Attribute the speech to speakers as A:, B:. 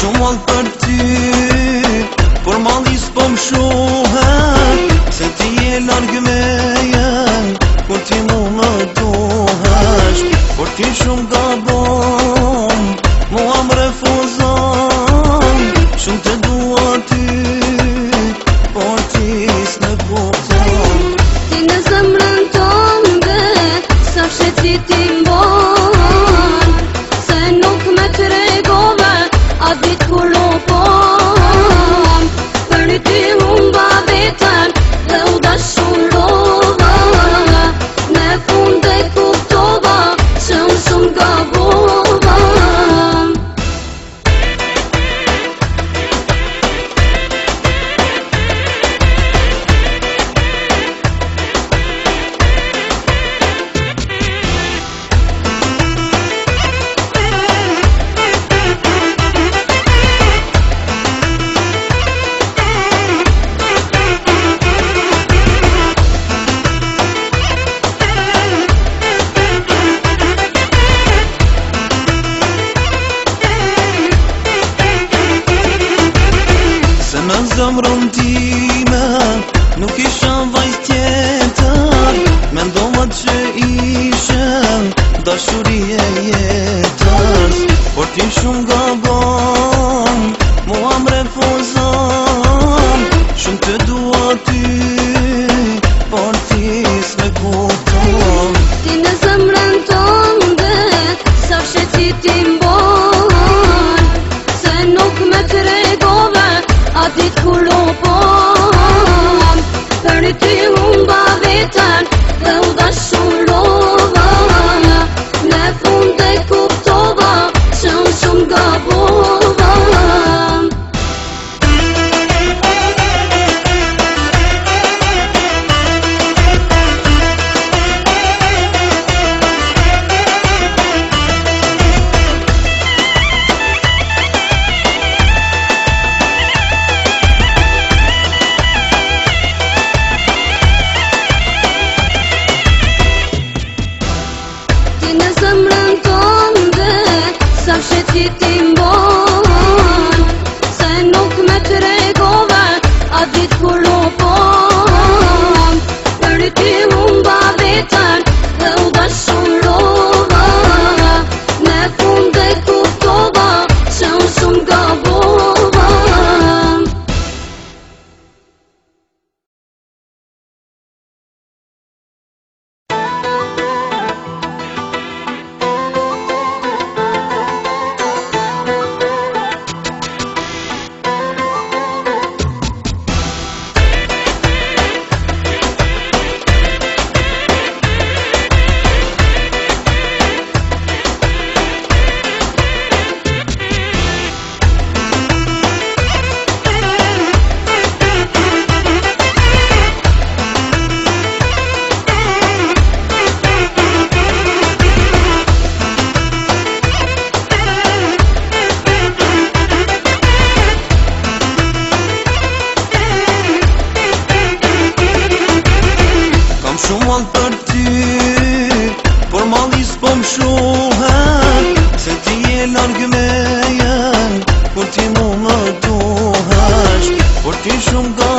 A: shumë mall për ty, por malli s'po m'shohet, se ti je larg meje, kur ti më duhesh. Por ti shumë gabon, mua m'refuzon, shumë të dua ty, por ti s'me kupton.
B: Ti në zemrën tënde, sa fsheti ti mbon, se nuk me tregove, a dit kur lopon. Për ty humba veten, dhe u dashurova, në fund e kuptova, që unë shumë gabova.
A: Në zemrën time nuk isha vajz tjetër, mendova që ishe dashurie jetës. Por ti shumë gabon, mua m'refuzon, shumë të dua ty, por ti s'me kupton.
B: Ti në zemrën tënde, sa fsheti ti mbon, se nuk me tregove, a dit kur lopon. Për ty humba veten, dhe u dashurova, në fund e kuptova, që unë shumë gabova. Në zemrën tënde, sa fsheti ti mbon, se nuk me tregove, a dit kur lopon. Për ty humba veten, dhe u dashurova, në fund e kuptova, që unë shumë gabova.
A: Shumë mall për ty, por malli s'po m'shohet, se ti je larg meje, kur ti më duhesh. Por ti shumë